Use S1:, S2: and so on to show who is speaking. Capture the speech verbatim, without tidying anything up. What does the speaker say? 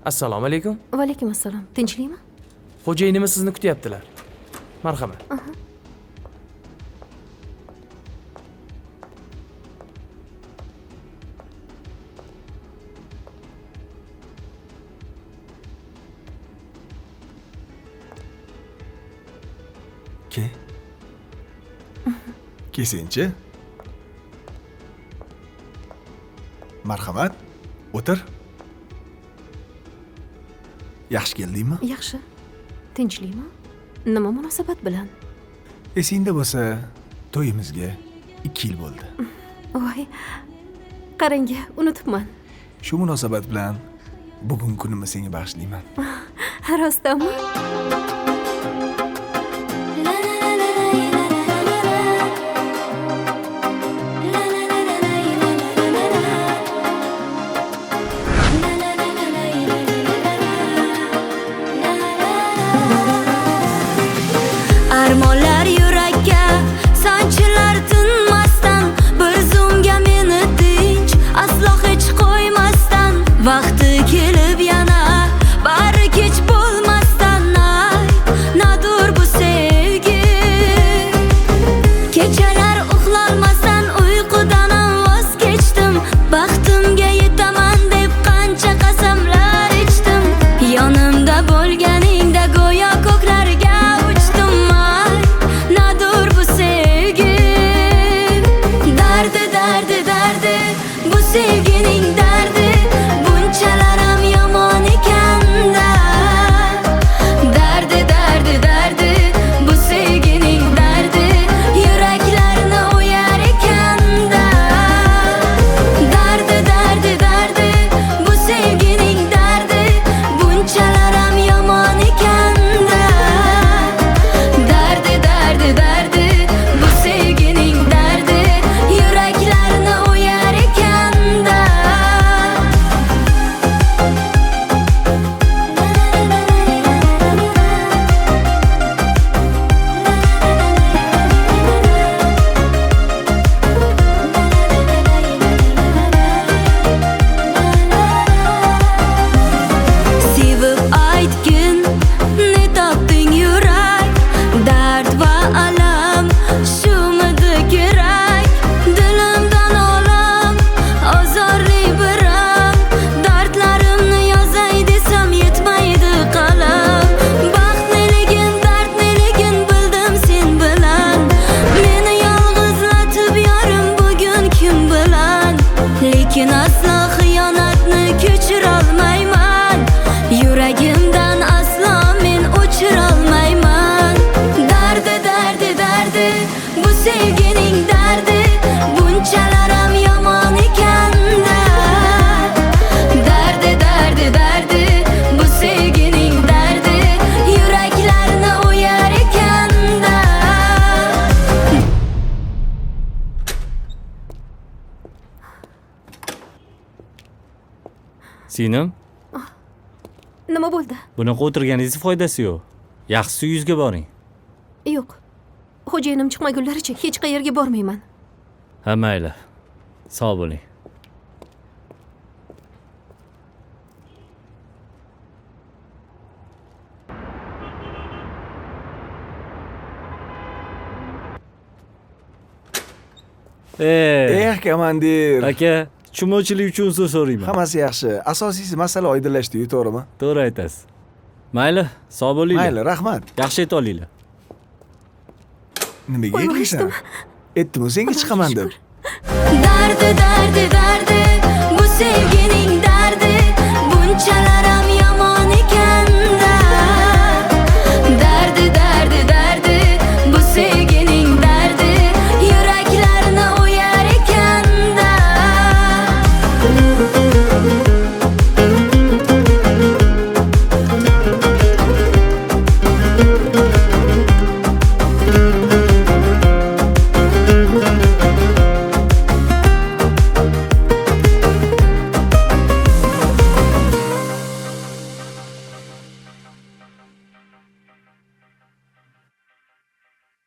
S1: Assalomu alaykum.
S2: Va alaykum assalom. Tinchlikmi?
S1: Xo'jayinimiz sizni kutyaptilar. Marhamat.
S3: Ke. Kesinchi. Marhamat. O'tir. Yaxshi keldingmi?
S2: Yaxshi. Tinchlikmi? Nima munosabat bilan?
S3: Esingda bo'lsa, to'yimizga ikki yil bo'ldi.
S2: Voy. Qarang, unutibman.
S3: Shu munosabat bilan bugun kunimni senga bag'ishlayman.
S2: Rostdanmi?
S4: Armonlar yurakka sanchilar tinmasdan, bir zumga meni tinch aslo hech qo'ymasdan, vaqti kelib yana bari kech bo'lmasdan, ay nadur bu sevgi. Kechalar uxlolmasdan uyqudan voz kechdim, baxtimga yetaman deb qancha qasamlar ichdim, yonimda bo'lganingda go'yo ko'klarga uchdim. Nadur bu sevgi, dardi dardi dardi, bu sevgining dardi, bunchalar ham yomon ekanda. Dardi dardi dardi, bu sevgining dardi, yuraklarni o'yar ekanda. Dardi dardi dardi, bu sevgining dardi, bunchalar ham yomon ekanda. Dardi dardi dardi, bu sevgining dardi, yuraklarni o'yar ekanda. Sevib aytgin, ne topding yurak, dard va alam shumidi kerak. Dilimdan olam ozorli biram, dardlarimni yozay desam yetmaydi qalam. Baxt neligin, dard neligin bildim sen bilan, meni yolg'izlatib yorim bugun kim bilan. Lekin aslo xiyonatni kechirolmayman, yuragimdan aslo men o'chirolmayman. Dardi dardi dardi, bu sevgining dardi, bunchalar ham yomon ekanda. Dardi dardi dardi, bu sevgining dardi, yuraklarni o'yar ekanda.
S5: Sinem,
S2: Nima bo'ldi?
S5: bunaqa o'tirganingizni foydasi yo'q. Yaxshisi uyingizga boring.
S2: Yo'q. Xo'jayinim chiqmagunlaricha hech qayerga bormayman.
S5: Ha, mayli. Sog' bo'ling. Eh,
S3: Eh, komandir.
S5: aka, tushunmovchilik uchun uzr so'rayman.
S3: Hammasi yaxshi. Asosiysi masala oydinlashdi-yu, to'g'rimi?
S5: To'g'ri aytasiz. Mayli, sog' bo'linglar.
S3: Mayli, rahmat.
S5: Yaxshi ayta olinglar.
S3: Nimaga
S2: Voy,
S3: aytmaysan?
S2: eshitdim.
S3: Aytdim, senga chiqaman deb.
S4: Dardi dardi dardi, bu sevgining dardi, bunchalar ham